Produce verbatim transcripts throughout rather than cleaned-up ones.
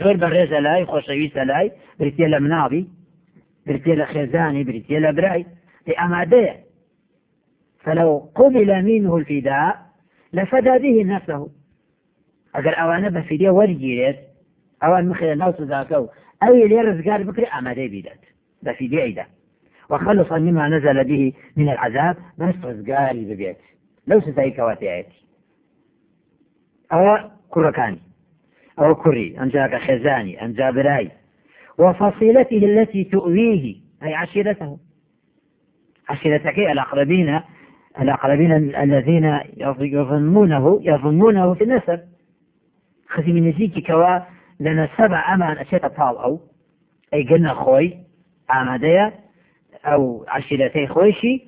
زۆر بەڕێزە لای خۆشەویستە لای بریتە لە مناڵی بریتە لە خێزانی بریتە لە برای لێ ئامادەیە. فلو قبل منه الفداء لفدى به نفسه. اگر اوانه بفدية ورجيرت اوان مخير ناو صداكو اي اللي رزقار بكري اماده بيدت بفدية ايدا وخلصا مما نزل به من العذاب بس رزقاري ببيت لو ستاي كواتياتي او كركاني او كري انجاك خزاني انجا براي وفصيلته التي تؤويه اي عشيرته عشيرتك الاقربين الأقربين الذين يظنونه يظنونه في النسب خذي من نزيك كوا لنا سبع أمان أشياء طال أو أي قلنا خوي عمادية أو عشيرتي خويشي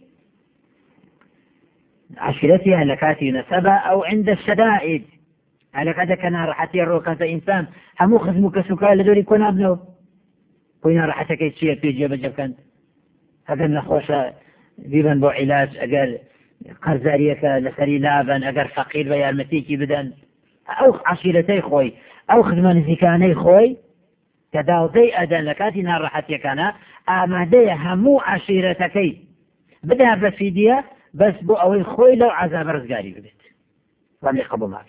عشيرتها لكاتي نسبة أو عند الشدائد على كذا كان راحتي الروكة إنسان همو خزمك سكا لدوري كون أبنه كوينا راحتك يشير في جيب جبكنت هذا نخوش بيبن بو علاج أقل قرزاريك لسري لابن أقر فقير ويارمتيكي بدن أو عشيرتي خوي أو خدمان زكاني خوي كداوتي أدن لكاتي نار راحتي كان آمادي همو عشيرتكي بدها بفيديا بس بو أوي خوي لو عذاب رزقاري بدت ومن يقبو معك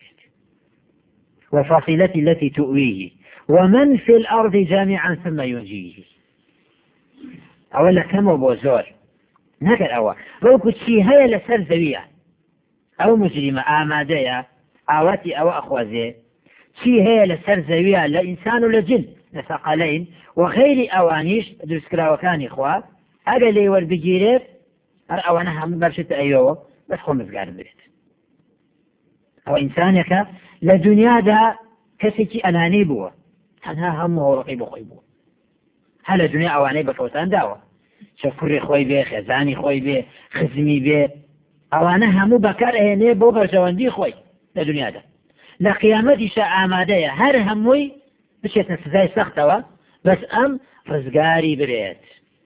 وفصيلتي التي تؤويه ومن في الأرض جامعا ثم ينجيه أولا كم بوزور نكر أول لو كنت شي هيا لسر زوية أو مجرمة آمادية آواتي أو أخوازي شي هيا لسر زوية لإنسان لجن لثقلين وغير أوانيش درسكرا وكان إخوة أقل لي والبجيرير أرأوانها مبرشة أيوه بس خو مزقار بريت أو إنسانك لدنيا دا كسيكي أناني بوا هنها همه رقيب خويبوا هل دنيا أواني بفوتان داوة شفوري خوي بيه خزاني خوي بيه خزمي بيه أوانا همو بكار هيني بو برجواندي خوي لدنيا دا لقيامتي شاء آمادية هر هموي بشيت نسزاي سختوا بس أم رزقاري بريت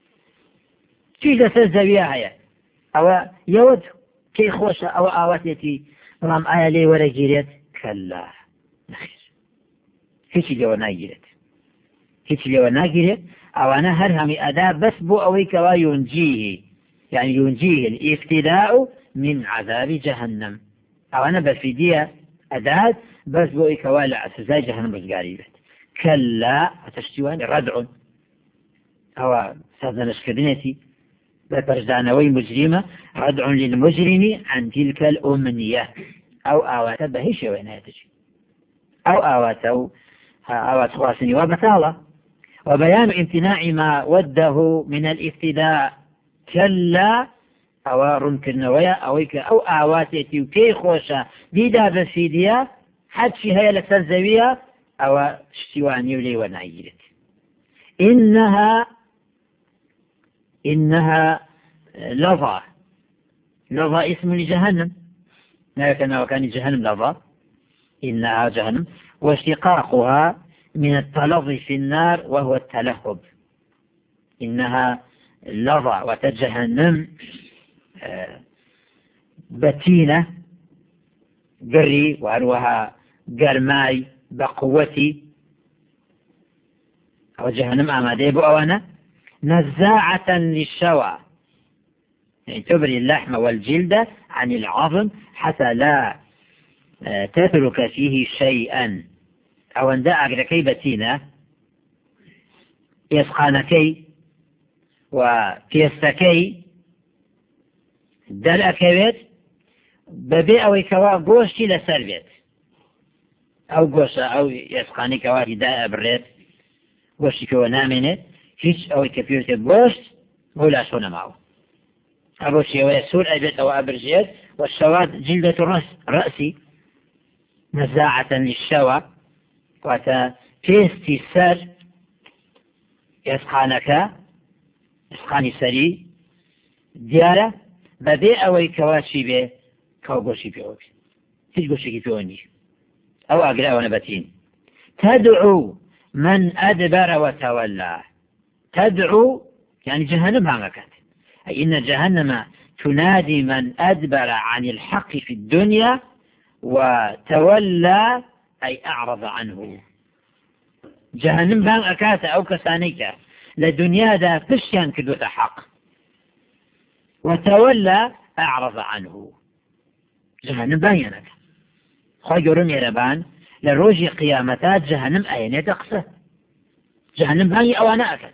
چی لسر زویه هيا أو يود كي خوش أو آواتيتي رام آية لي ولا جيرت كلا نخير هيك لي ونا جيرت هيك لي ونا جيرت أو أنا هر همي أداة بس بو أويك وينجيه يعني ينجيه الافتداء من عذاب جهنم أو أنا بفيدية أداة بس بو أويك ولا سزاي جهنم بس قريبة كلا أتشتوان ردع أو سادة نشكدنتي ببرزانوي مجرمة ردع للمجرم عن تلك الأمنية أو آوات بهيش ويناتج أو آوات أو آوات خواسني وبطالة وبيان امتناع ما وده من الافتداء كلا أو رنكرنوية أويك أو آواتي وكي خوشة ديدا بسيديا حد شي هي لسنزوية أو شتواني ولي ونعيرت إنها إنها لظى لظى اسم لجهنم لكن وكان جهنم لظى إنها جهنم واشتقاقها من التلظي في النار وهو التلهب إنها لظى وتجهنم بتينة قري وأروها قرماي بقوتي وجهنم أمادي بؤوانا نزاعة للشوى يعني تبري اللحم والجلد عن العظم حتى لا تترك فيه شيئا أو أن داعك لكي بتينة يسقانكي وكيستكي دلأكي ببيع ويكوا قوشتي لسربيت أو قوشة أو يسقاني كوا داء بريت قوشتي كوا نامنت هيش أو كبيرة بوشت ولا شون معه أبو شيء ويسول أبيت أو أبرجيت والشواد جلدة الرأس رأسي نزاعة للشوى وأتا كيستي سر يسخانك يسخاني سري ديارة ببيع أو كواشي به كوغوشي بيوك هيش غوشي بيوني أو أقرأ ونبتين تدعو من أدبر وتولى تدعو يعني جهنم هنغكت أي إن جهنم تنادي من أدبر عن الحق في الدنيا وتولى أي أعرض عنه جهنم بان أكاتا أو كسانيكا لدنيا دا فشيان كدوة حق وتولى أعرض عنه جهنم بان ينك خيرون يربان لروجي قيامتات جهنم أين تقصى جهنم بان أوانا أكاد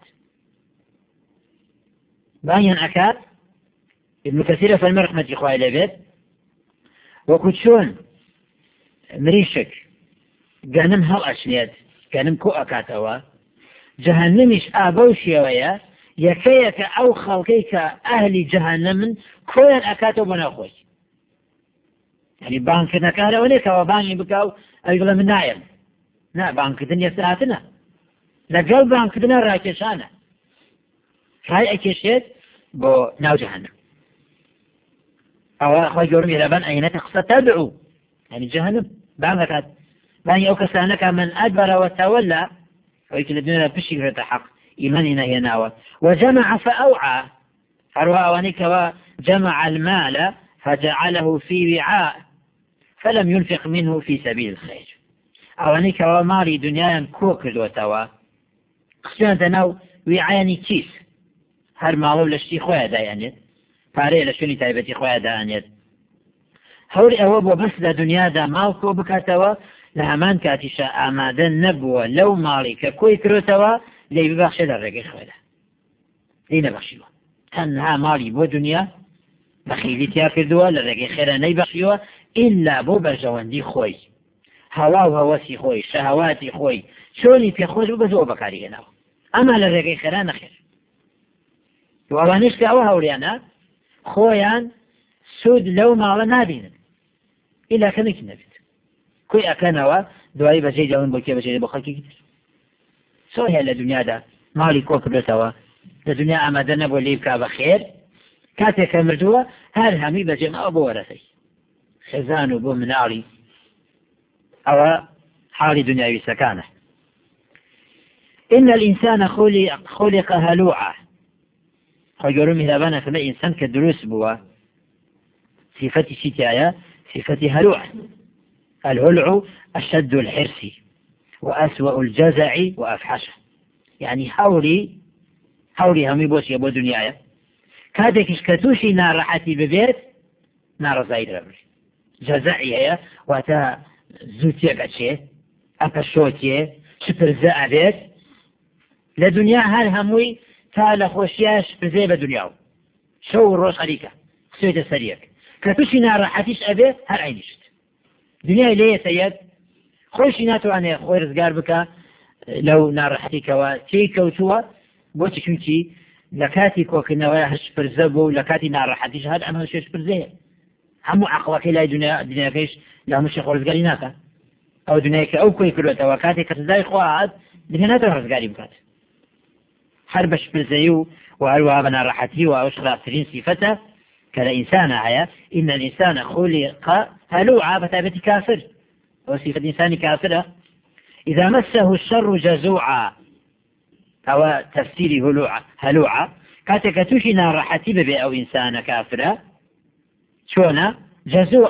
بان أكاد ابن كثير في المرحمة إخوائي لبيت وكتشون مريشك جهنم هل أشنيد جهنم كو أكاتوا جهنمش آبوشي ويا يكيك أو خلقيك أهل جهنم كوين أكاتوا بناخوش يعني بانكنا كهلا وليك وباني بكاو أيضا من نايم نا بانكتن يساعتنا لقل بانكتنا راكشانا هاي أكيشيت بو ناو جهنم أو أخوة جورم يلبان أين تقصى تدعو يعني جهنم بانكت باني أوكسانك من أدبر وتولى ويكن الدنيا بشي في حق إيماننا يناوى وجمع فأوعى فروى ونك وجمع المال فجعله في وعاء فلم ينفق منه في سبيل الخير أونك ومالي دنيا كوكل وتوا قسنا دناو وعاني كيس هر مالو لشتي خويا دايانيت فاري لشوني تايبتي خويا دايانيت هوري أوابو بس دا دنيا دا مالكو بكاتوا لهمان كاتشا آمادن نبوة لو مالي ككوي كروتوا لي ببخش دا رقي خويا لي نبخشيوا تنها مالي بو دنيا بخيلي تيا كردوا لرقي خيرا نيبخشيوا إلا بو برجواندي خوي هوا وهوسي خوي شهواتي خوي شوني في خوش بزو بكاري هنا أما لرقي خيرا نخير وأوانيش كأوها هوريانا خويان سود لو مالا نابين إلا كميك نبت كوي أكانوا دوائي بجي جاون بوكي بجي بخلقي كتير سوهي لدنيا دا مالي كوك بلتوا لدنيا أمدنا بوليبكا بخير كاتك مردوا هل همي بجي ما أبو ورثي خزانو بو مناري أو حال دنياوي سكانه إن الإنسان خلق, خلق هلوعا خيرون مهلبانا فما إنسان كدروس بوا صفة ستايا صفة هلوع الهلع أشد الحرص وأسوأ الجزع وأفحشه يعني حولي حولي همي بوش يبو دنيايا كادك اشكتوشي نار راحتي ببيت نار زايد ربري جزعي واتا زوتي بچه أبشوتي شبر زاء بيت لدنيا هل هموي تالا خوشياش بزي بدنياو شو الروش عليك خسويت السريك كتوشي نار راحتيش أبي هل عينيشت دنيا ليه سيد خوشي ناتو أنا خوي رزقار بك لو نار راحتيك وتيك وتوا بوتي كنتي لكاتي كوكنا ويهش برزبو لكاتي نار راحتيش هل أنا شوش برزيه همو عقلك لا دنيا دنيا كيش لا مش خالص قالي ناكا أو دنياك أو كوي كلوتا وكاتي كتزاي خواعد دنيا ناتو خالص قالي بكات حربش بالزيو وألوها بنا راحتي وأشغل سرين صفته كلا إنسان عيا إن الإنسان خلق هلوعا فتابت كافر وصفة الإنسان كافرة إذا مسه الشر جزوعا أو تفسير هلوعا هلوعا كاتك تشنا راحتي ببي أو إنسان كافرة شونا جزوع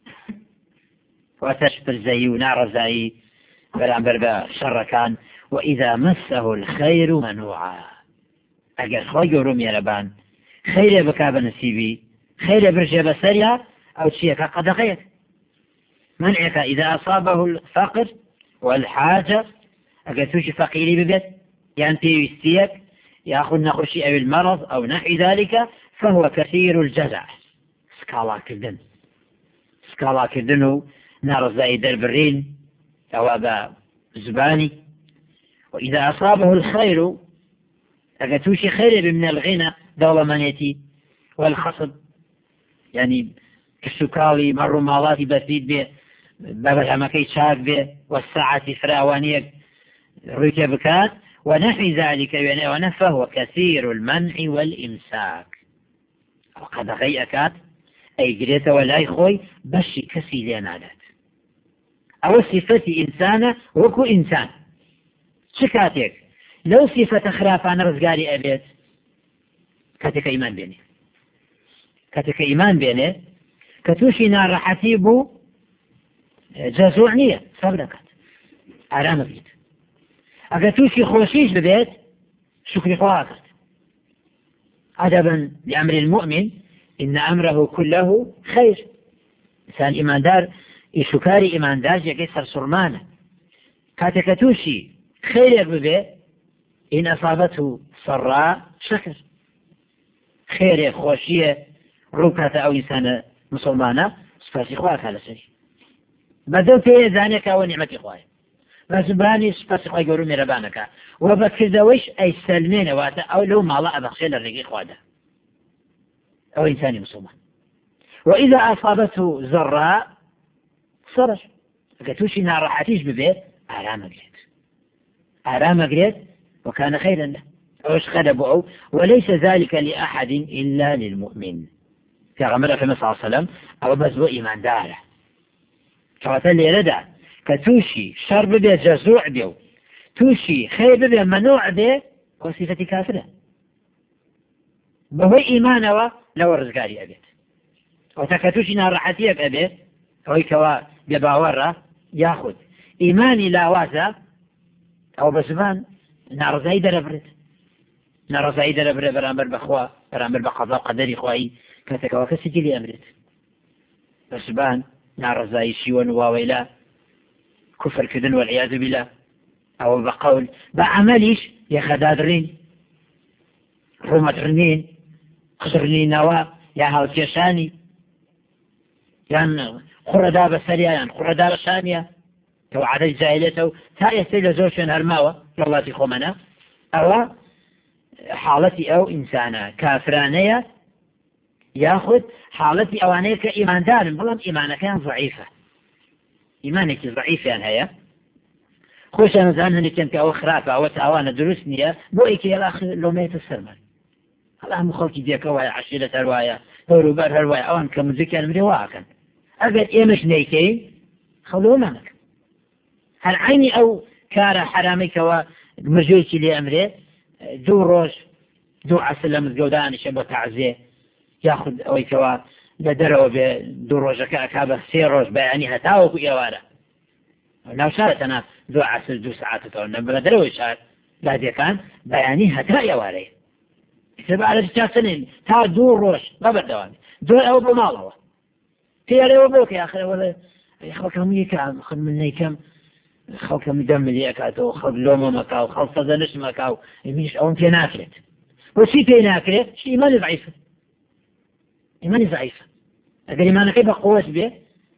وتشبر زي ونار زي برامبر بشر كان وإذا مسه الخير منوعا أجل خير ميربان خير بكاب نسيبي خير برجع بسريع أو شيء قد غير منعك إذا أصابه الفقر والحاجة أجل توشي فقيري ببيت ينتي ويستيك يأخذ نخشي أو المرض أو نحو ذلك فهو كثير الجزع سكالا كردن سكالا كردنه نار زي دربرين أو أبا زباني وإذا أصابه الخير أكتوشي خير من الغنى دولة منيتي والخصب يعني كالسكالي مروا مالاتي بثيد به بابا مكي شاك به والساعة فراوانيك ركبكات ونحو ذلك يعني ونفه كثير المنع والإمساك وقد غيأكات أي جريت ولا يخوي بشي كسي لينادات أو صفة إنسانة وكو إنسان شكاتك لو صفة خرافان رزقاري أبيت كاتك إيمان بيني كاتك إيمان بيني كتوشي نار رحتيبو جزوعنية صبركت أرام بيت ئەگە تووشی خۆشیش ببێت شکری خوا کرد. عجبا لأمر المؤمن إن أمره كله خير. إنسان إيماندار شكاري إيماندار يكسر سرمانه كاتك توشي خير ببه إن أصابته سراء شكر خير خوشية روكة أو إنسان مسلمانة سپاسی خواهد على سري بدو في ذلك ونعمة خواهد بزباني سپاسی خواهد قولوا ميربانك وبكذوش أي سلمين واتا أو لو مالا أبخشي للرقي خواهد أو إنسان مسلمان. وإذا أصابته زراء صبر كتوشي نار حتيج ببيت آرام قريت آرام قريت وكان خيرا له أوش خدبه وليس ذلك لأحد إلا للمؤمن كغمرة في صلى الله عليه وسلم أو بزبو إيمان داره كواتل لدى كتوشي شر ببيت جزوع بيو توشي خير ببيت منوع بيت وصفة كافرة بهو إيمانه لو الرزقاري أبيت وتكتوشي نار حتيج أبيت أو كوا بباورة ياخذ إيماني لا واسع أو بزمان نار زايدة لبرد نار زايدة لبرد برامبر بخوا برامبر بقضاء قدري خواهي كتكوا كسجلي أمرت بزمان نار زاي شيوان واويلا كفر كدن والعياذ بالله أو بقول بعمليش يا خدادرين رمترنين خسرنين نوا يا هاوتيشاني يعني خرداب السريع يعني خرداب الشانية تو عدد زائلته تا يستيل زوجين هرماوة والله تخومنا أو حالتي أو إنسانة كافرانية ياخذ حالتي أوانية كإيمان دار بلام إيمانك كان ضعيفة إيمانك ضعيفة يعني هي خوش أنا زمان نتكلم كأو خرافة أو تأوانا دروسنية بوئك يا الأخ لو ميت السرمان الله مخلوق ديك رواية عشيرة رواية هروبار رواية أوان كمزيكا نمري واقعا أقل إيمش نيكي خلوه منك هل عيني أو كار حرامك ومرجويك لأمره دو روش دو عسل مزقودان شبه تعزيه ياخذ أو كوا لدروا بدو روشك أكابه سي روش بيعني هتاوك يوارا لو شارت أنا دو عسل دو ساعات تقول نبلا دروا شار لا دي كان بيعني هتا يواري سبع على ستة سنين تا دو روش قبل دوامي دو أو بمالله تياري وبوك يا أخي ولا يخلكم يكام خذ مني كم خلكم دم اللي أكاتو خذ لومه مكاو خذ صدنش مكاو يميش أو أنت ناكلت وشي تي ناكلت شي إيماني ضعيفة إيماني ضعيفة أقول إيماني كيف قوة به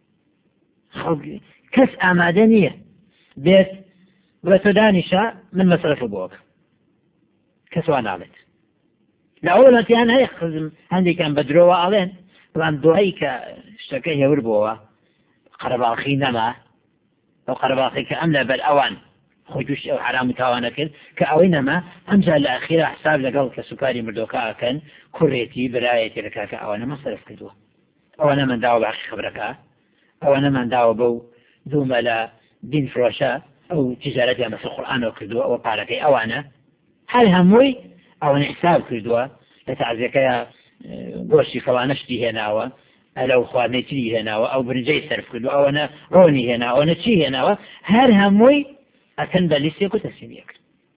خلق كس أمادنية بيت وتدانشا من مصرف بوك كسوان عبت لأولا تيان هاي خزم هندي كان بدروا علين وان دوهيك اشتكيه وربوا قرب أخي نما أو قرب أخي كأملا بالأوان خجوش أو حرام تاوانا كد كأوينما أمزا الأخيرة حساب لقل كسكاري مردوكا كان كريتي برايتي لكا كأوانا ما صرف كدوه أوانا من داو بأخي خبركا أوانا من داو بو ذو ملا دين فروشا أو تجارتها مثل القرآن وكدوه وقالك أوانا هل هموي أو حساب كدوه لتعزيك يا بوشي كوانشتي هناوة ألو خواني تري هناوة أو برنجي صرف كدوه أو أنا روني هنا أو نتشي هناوة هل هموي أكن بليسي كتسميك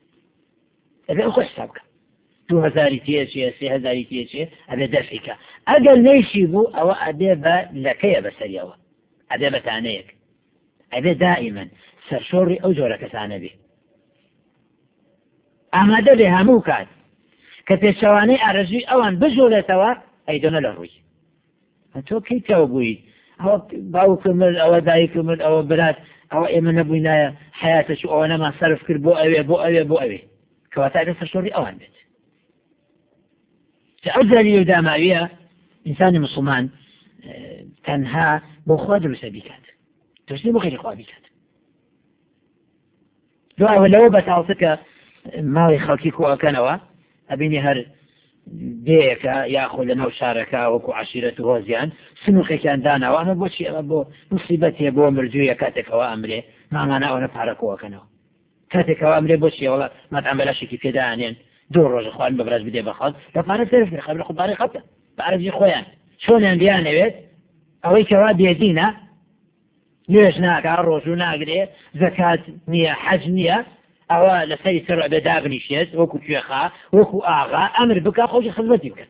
أبي أخو حسابك دو هزاري تيشي سي هزاري تيشي أبي دفعك أقل نيشيبو أو أديبا لكي بسريوه أديبا تانيك أبي دائما سرشوري أو جورك تانبي أما دبي هموكات كتشواني أرجي أوان بجولتوا أيضا لروي أنتو كي توبوي أو باوكمل أو دايكمل أو بلاد أو إيمان نبوينا حياته شو أو أنا ما صرف كل بو أوي بو أوي بو أوي كواتاك سرشوري أوان بيت سأفضل يودام أويها إنسان مسلمان تنها بخواد رسابيكات تسلم غير خوابيكات لو أولو بتعطيك ما يخلقك وكانوا أبيني هر ديك يأخذ لنا وشاركة وكو عشيرته وزيان سنوخي كان دانا وأنا بوشي أبو مصيبتي أبو مرجوية كاتك وأمري ما مانا أنا بحرك وكانوا كاتك وأمري بوشي والله ما تعمل شيء كيف دانين دور رجل خوان ببراز بدي بخاض لا بعرف تعرف خبر خد باري خطة بعرف جي خوان شلون ينديان بيت أوي كواد يدينا ليش ناك عروش وناقري زكاة نية حج نية أو لسي سرع بدابني شيء وكو شيخا وكو آغا أمر بك خوش خدمتي بك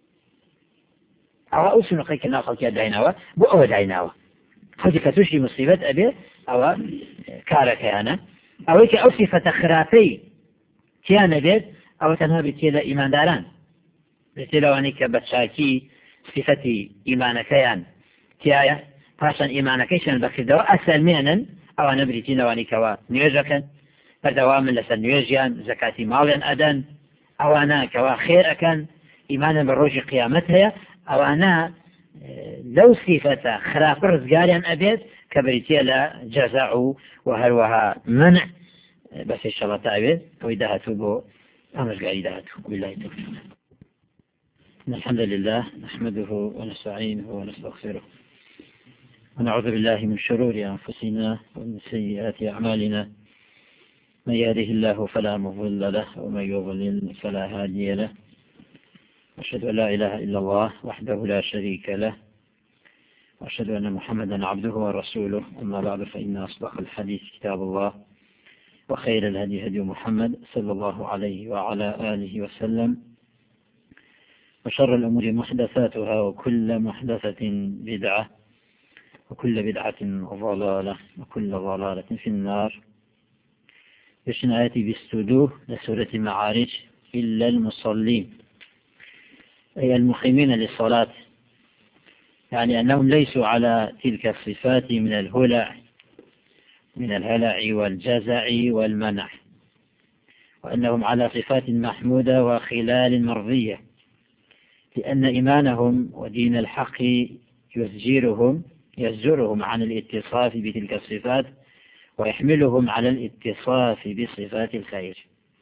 أو أسنو قيك ناخل كي دايناوا بو أو دايناوا خوشي كتوشي مصيبة أبي أو كارك أنا أو إيك أو صفة خرافي كيانا بيت أو تنها بتيلا إيمان داران بتيلا وانيك بتشاكي صفتي إيمانكيان تيايا پاشان ئیمانەکەیشان بەکردەوە ئەسەلمێنن ئەوانە بریتینەوەنیکەوە نوێژەکەن بەردەوامن لەسەر نوێژیان زەکاتی ماڵیان ئەدەن ئەوانە کەوا خێر ئەکەن ئیمانە بە ڕۆژی قیامەت هەیە ئەوانە لەو سیفەتە خراپە ڕزگاریان ئەبێت کە بریتە لە جەزاء و وهەروەها منع بەس ئینشەڵڵا تاوێت ئەوەی داهاتوو بۆ ئامۆژگاری داهاتوو بالله التوفیق. الحمد لله نحمده ونستعينه ونستغفره ونعوذ بالله من شرور أنفسنا ومن سيئات أعمالنا من يهده الله فلا مضل له ومن يضلل فلا هادي له وأشهد أن لا إله إلا الله وحده لا شريك له وأشهد أن محمدا عبده ورسوله أما بعد فإن أصدق الحديث كتاب الله وخير الهدي هدي محمد صلى الله عليه وعلى آله وسلم وشر الأمور محدثاتها وكل محدثة بدعة وكل بدعة ضلالة وكل ضلالة في النار. يشن آياتي بالسدوه لسورة معارج إلا المصلين أي المقيمين للصلاة، يعني أنهم ليسوا على تلك الصفات من الهلع من الهلع والجزع والمنع، وأنهم على صفات محمودة وخلال مرضية، لأن إيمانهم ودين الحق يزجرهم يزجرهم عن الاتصاف بتلك الصفات ويحملهم على الاتصاف بصفات الخير.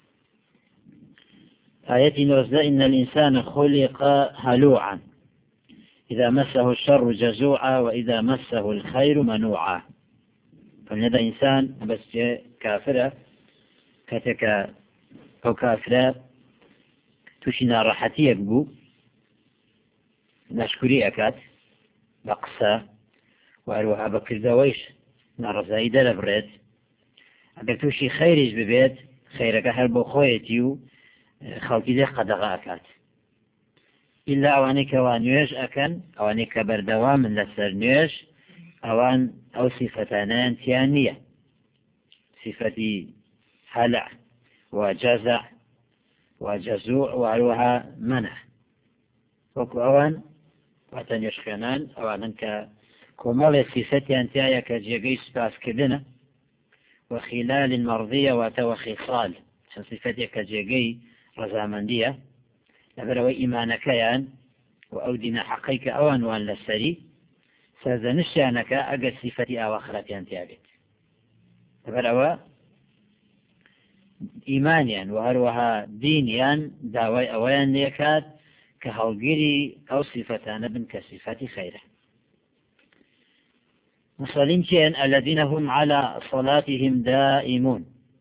آية نرزة إن الإنسان خلق هلوعا إذا مسه الشر جزوعا وإذا مسه الخير منوعا. فلهذا إنسان بس كافرة كتك أو كافرة تشنا راحتي بو نشكري أكاد بقصة وأروها بكردويش نرزاي دلبرد أقل توشي خيرج ببيت خيرك هربو خويتيو خلقي دي قدغا أكاد إلا أوانيك وانيوش أكن أوانيك بردوام من لسر نيوش أوان أو صفتان تيانية، صفتي هلع وجزع وجزوع وأروها منع وكو أوان واتن يشخينان أوانن كومال صفتي أنتيايا كجيغي سباس كدنا وخلال المرضية واتو خصال صفتي كجيغي رزامندية لبرو إيمانك يان وأودنا حقيك أوان وان لسري سازنشانك أقل صفتي أو أخرتي أنتيايا لبرو إيمانيا وهروها دينيا داوي أوان ليكات كهالجري أو صفتان بن كصفات خيره. مصلين الذين هم على صلاتهم دائمون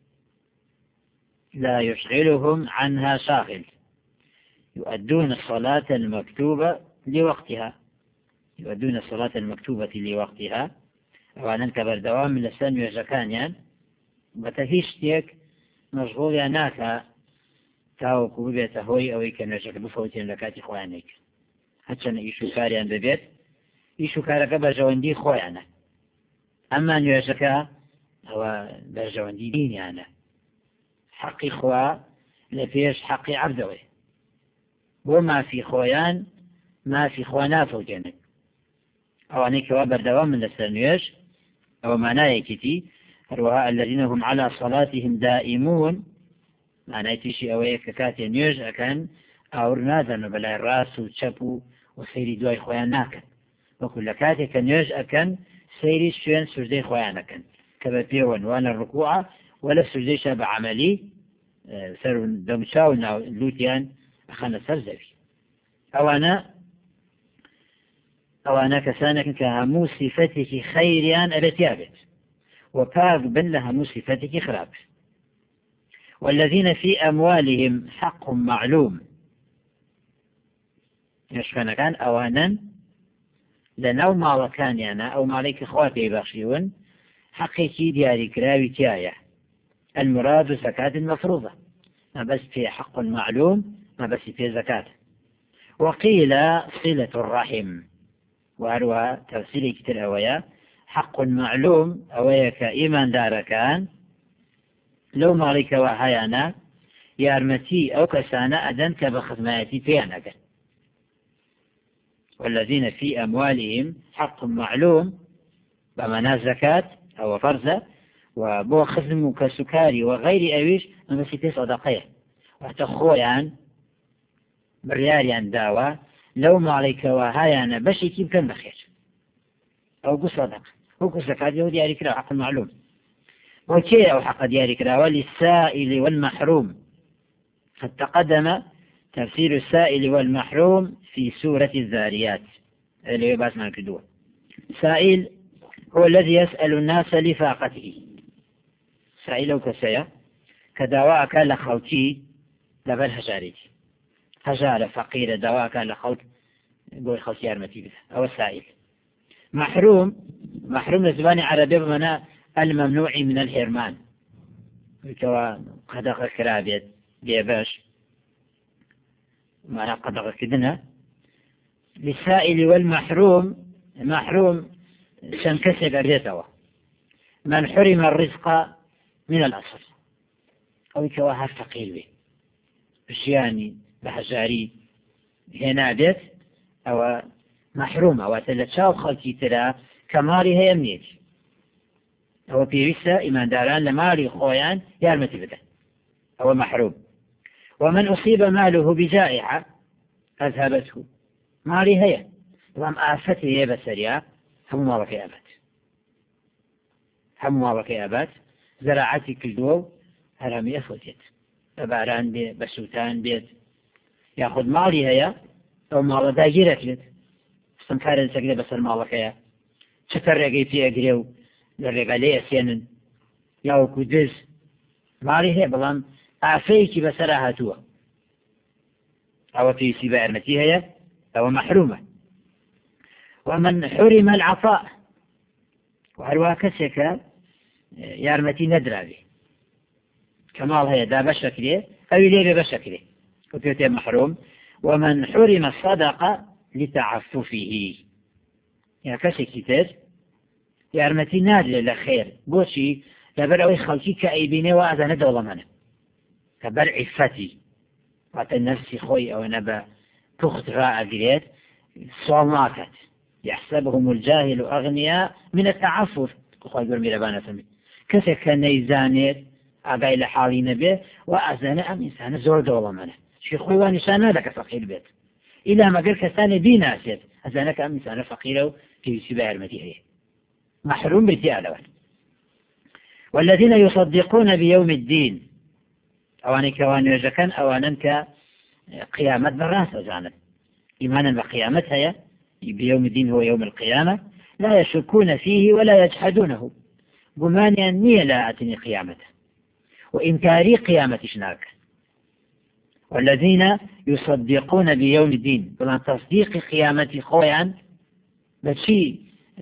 لا يشغلهم عنها شاغل، يؤدون الصلاة المكتوبة لوقتها يؤدون الصلاة المكتوبة لوقتها وأن كبر دوام من السن يجكانيا بتهيشتك مشغول يناك تاوكو ببيت هوي أو يكنجك بفوتين لكاتي خوانيك حتى يشو كاريان ببيت يشو كارك برجواندي خويانا، أما نيوشكا هو برجواندي ديني أنا حقي خوا لفيش حقي عبدوي وما في خويان ما في خوانا فوجنك أو أنيك وابر دوام من السنويش أو معناه كتي هروها الذين هم على صلاتهم دائمون معناه تشي أوي ككاتي نيوش أكن أورناذن بلا الراس وتشبو وسيري دواي خويان ناكن وكل كاتي كنيوش أكن سيري شوين سجدي خويان أكن كبابيون وانا الركوع ولا سجدي شابع عملي سر دمشاونا لوتيان أخنا سرزبي أو أنا أو أنا كسانك كهمو صفتك خيريان أبتيابت وباق بن لها صفتك خراب. والذين في أموالهم حق معلوم يشفنا كان أوانا لنو ما وكان يعني أو مالك إخواتي بخشيون حقيقي دياري كراوي تيايا المراد زكاة المفروضة، ما بس في حق معلوم، ما بس في زكاة. وقيل صلة الرحم، وهروها تفسيري كتير أويا حق معلوم أويا كإيمان داركان لو مالك وهيانا يارمتي أو كسانا أدن كبخدماتي فيانا. والذين في أموالهم حق معلوم بمعنى زكاة أو فرزة وبو خدم كسكاري وغير أويش من بس في صدقية وتخويا برياريان داوا لو مالك وهيانا بشي كيف كان بخير أو قصدق هو كزكاة يهودي ياري كرا حق المعلوم. وكي أو حق دياري كرا وللسائل والمحروم. قد تقدم تفسير السائل والمحروم في سورة الذاريات اللي يباس معك دول. سائل هو الذي يسأل الناس لفاقته، سائل كسيا كدواء كان لخوتي لبل هجاريتي هجارة فقيرة دواء كان لخوت يقول خوتي أرمتي بها أو السائل. محروم محروم لزباني عربي بمعنى الممنوع من الحرمان، كوا قدق كرابيت بيباش معنى قدق كدنا. للسائل والمحروم محروم شنكسب الرزوة من حرم الرزق من الأصل أو كوا هفتقيل به بشياني بحجاري هنا بيت أو محرومة وتلتشاو خلقي ترى كماري هي أمنيت أو بيرسا إيمان داران لماري خويان يارمتي بده أو محروم. ومن أصيب ماله بجائحة أذهبته ماري هي وم آفته هي بسريع هم مالك أبد هم مالك أبد زراعتي كدو هرمي أفوتت بباران بسوتان بيت يأخذ مالي هي أو مال داجرة لت استنكار سجل بس المالك هي شتر رقي في أجريو للرقالية سينن ياو كدز مالي هي بلان أعفيك بسرها توا أو في سباع المتي هي أو محرومة. ومن حرم العطاء وهروا كسك يارمتي ندرى به كمال هي دا بشكله أو ليه بشكله وتيتي محروم. ومن حرم الصدقة لتعففه يا كسك كتير يارمتي نادل لخير بوشي لبرعوي خلقي كأيبيني وأذا ندول منه كبر عفتي وعطى النفس خوي أو نبا تخت راء قريت صوماكت يحسبهم الجاهل أغنياء من التعفف خوي يقول ميربانا سمي كسك نيزانيت أقايل حالي نبي وأذن أم إنسان زور دول منه شي خوي وانشان لك فقير بيت إلا ما قل كسان بيناسيت أذنك أم إنسان فقيره في سباع المتيحية محروم بالتعالى. والذين يصدقون بيوم الدين أواني كوان يجكن أوانن كقيامة براس أجانب إيمانا بقيامتها بيوم الدين هو يوم القيامة لا يشكون فيه ولا يجحدونه بمانيا نية لا أتني قيامته وإنكاري قيامة شناك. والذين يصدقون بيوم الدين بلان تصديق قيامة خويا بشي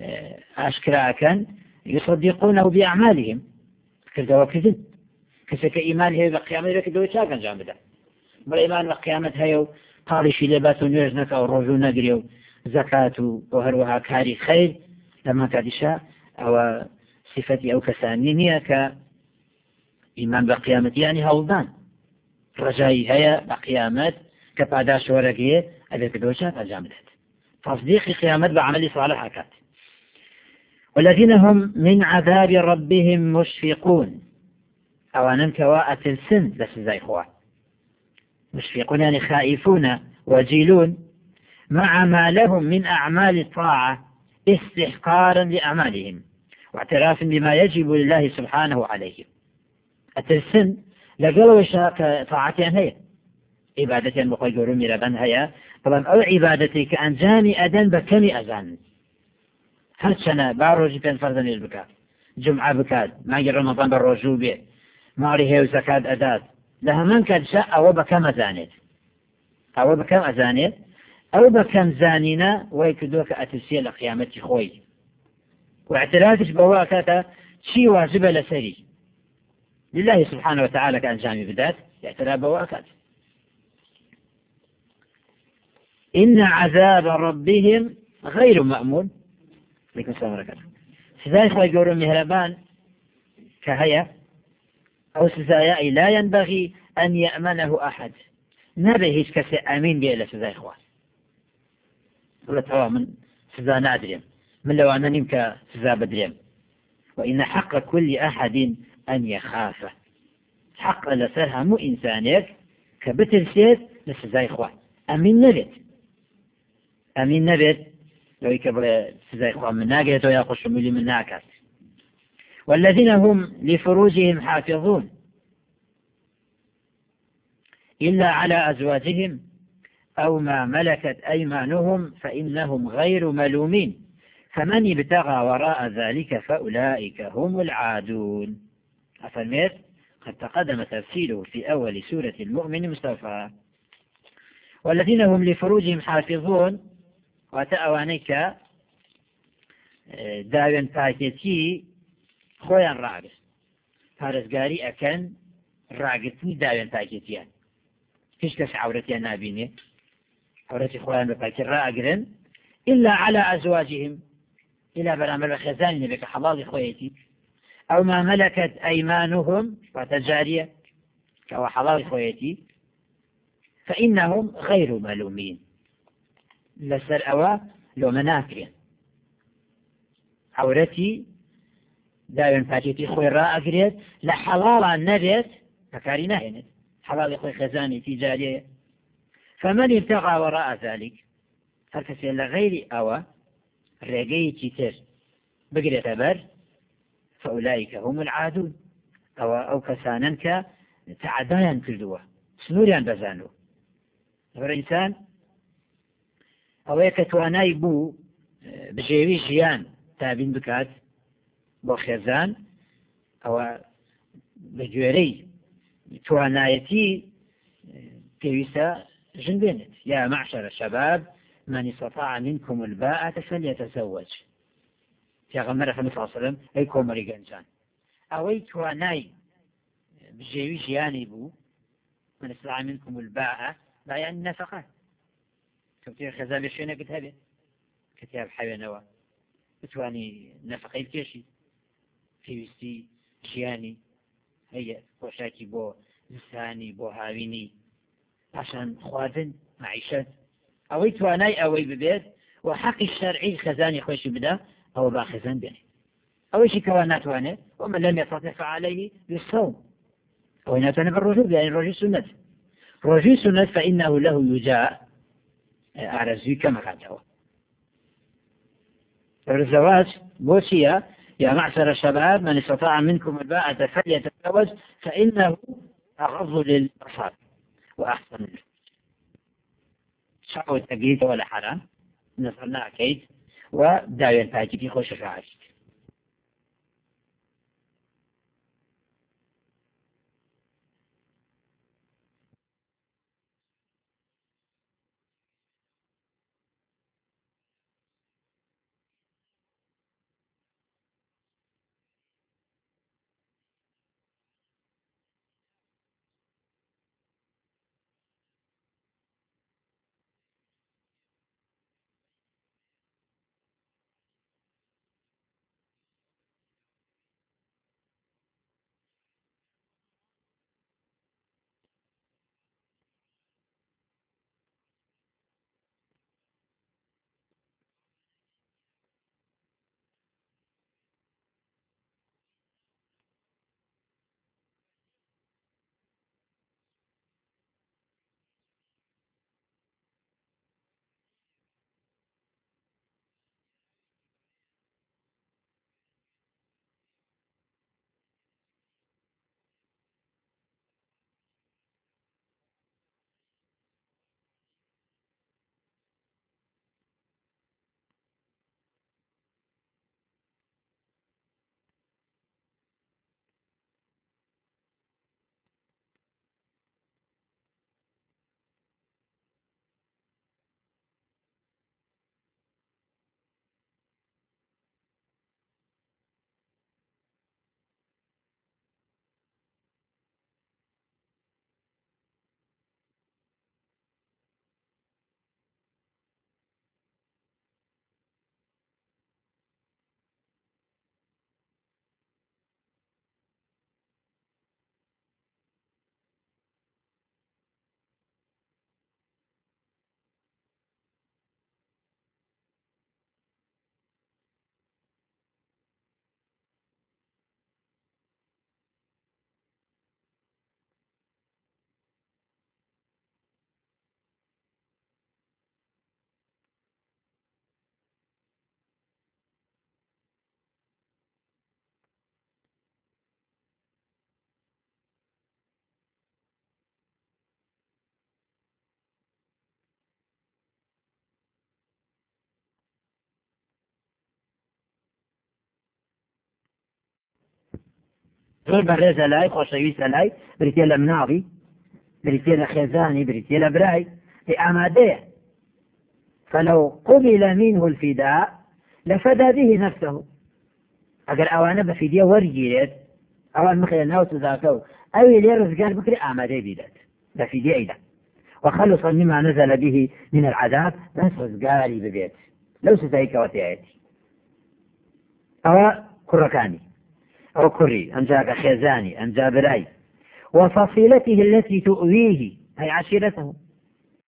أشكراكا يصدقونه بأعمالهم كذا وكذا كسك إيمانه بقيامة لك دوي شاكا جامدا بل إيمان بقيامة هيو قالشي لبات نيرزنك أو رجو نقريو زكاة وهروها كاري خير لما كادشا أو صفتي أو كسانينية كإيمان بقيامة يعني هولدان رجائي هيا بقيامة كباداش ورقية أبيك دوي شاكا جامدا تصديق قيامة بعمل صالح كات. والذين هم من عذاب ربهم مشفقون أولا كواءة السن لس زي إخوة مشفقون يعني خائفون وجيلون مع ما لهم من أعمال الطاعة استحقارا لأعمالهم واعتراف بما يجب لله سبحانه عليهم. التلسن لقلوا شاك طاعتين هي عبادتي المقيدون ميربان هي طبعا أو عبادتي كأن جاني أدن بكمي أزان هل سنة باروجي بين فرضا البكاء جمعة بكاد ما يجي رمضان بالرجوع به ماري هي وزكاة أداد لها من كان شاء أو بكم أزانيت أو بكم أزانيت أو بكم زانينا ويكدوك أتسير لقيامتي خوي واعترافش بواكاتا شي واجب لسري لله سبحانه وتعالى كان جامي بدات اعتراف وأكد. إن عذاب ربهم غير مأمون. لكن سمرك سزاي خوي يقولون مهربان كهيا أو سزايا لا ينبغي أن يأمنه أحد. نبي هيش كسي أمين بيه سزاي خوي ولا توا من سزا نادرين من لو أنا نمك سزا بدرين. وإن حق كل أحد أن يخاف. حق لسرها مو إنسانك كبتر سيد لسزاي خوي أمين نبت أمين نبت لو يكبر سزاي خوي من ناقيته ويقش ملي من ناكس. والذين هم لفروجهم حافظون إلا على أزواجهم أو ما ملكت أيمانهم فإنهم غير ملومين. فمن ابتغى وراء ذلك فأولئك هم العادون. أفرميت قد تقدم تفصيله في أول سورة المؤمن مصطفى. والذين هم لفروجهم حافظون وتأوانيك داوين تاكيتي خويان راقص پارێزگاری ئەکەن ڕاگرتنی داوێن تاکێتیان. هیچ کەس عورەتیان نابینێ عورەتی خۆیان بە پاکی ڕائەگرن إلا على أزواجهم إلا بەرامبەر بە خێزانی نەبێ کە حەڵاڵی خۆیەتی أو ما ملكت أيمانهم وتجارية كوا حەڵاڵی خۆیەتی فإنهم غير ملومين. لەسەر ئەوە لۆمە ناکرێن عورەتی داوێن پاکێتی خۆی ڕائەگرێت لە حەڵاڵان نەبێت بەکاری ناهێنێت حەڵاڵی خۆی خێزانی تیجاریە. فمن ابتغى وراء ذلك هەر کەسێ لە غەیری ئەوە ڕێگەیەکی تر بگرێتە بەر فأولئك هم العادون. ئەوە ئەو کەسانن کە تعدایان کردووە سنووریان بەزانوە. ئینسان ئەوەیە کە توانای بوو بژێوی ژیان تابین بکات بۆ خێزان ئەوە بە گوێرەی توانایەتی پێویستە ژن بێنێت. یا معشر الشباب من استطاع منكم الباءة فليتزوج. پێغەمبەر صلی الله علیه وسلم ئەی کۆمەڵی گەنجان ئەوەی توانای بژێوی ژیانی بوو من استطاع منكم الباءة بایان نەفەقە کەوتێ خێزان لە شوێنێکت هەبێت کە تیا بحەوێنەوە بتوانی نەفەقەی بکێشی پێویستی ژیانی هەیە پۆشاکی بۆ زستانی بۆ هاوینی پاشان خواردن معیشەت ئەوەی توانای ئەوەی ببێت و حەقی شەرعی خێزانی خۆشی بدا ئەوە با خێزان بێنێ. ئەوەیشی کەوا ناتوانێت ومن لم يستطع فعليه بالصوم ئەوەی ناتوانێت بە ڕۆژوو بێنێ ڕۆژی سنەت ڕۆژی سنەت فإنه له وجاء ئارەزووی کەمەکاتەوە. الزواج بوسيا يا معشر الشباب من استطاع منكم الباءة فليتزوج فإنه أغض للبصر وأحسن له. شعور التقليد ولا حرام نصرنا كيد وداوي الفاجي في خوش الرعاش. زۆر بەڕێزە لای خۆشەویستە لای بریتێ لە مناڵی بریتێ لە خێزانی بریتێ لە برای ئامادەیە فلو قبل منه الفداء لفدى به نفسه ئەگەر ئەوانە بە فیدیە وەرگیرێت ئەوان مخێ ناو سزاکە و ئەوی لێ ڕزگار بکرێ ئامادەی بیدات بە فیدیە ئەیدا وخلصا مما نزل به من العذاب بس ڕزگاری ببێت لەو سزای کەواتایەتی ئەوە کوڕەکانی ئەو کوڕی ئەمجا خێزانی ئەمجا برای وفصيلته التي تؤويه أي عشيرته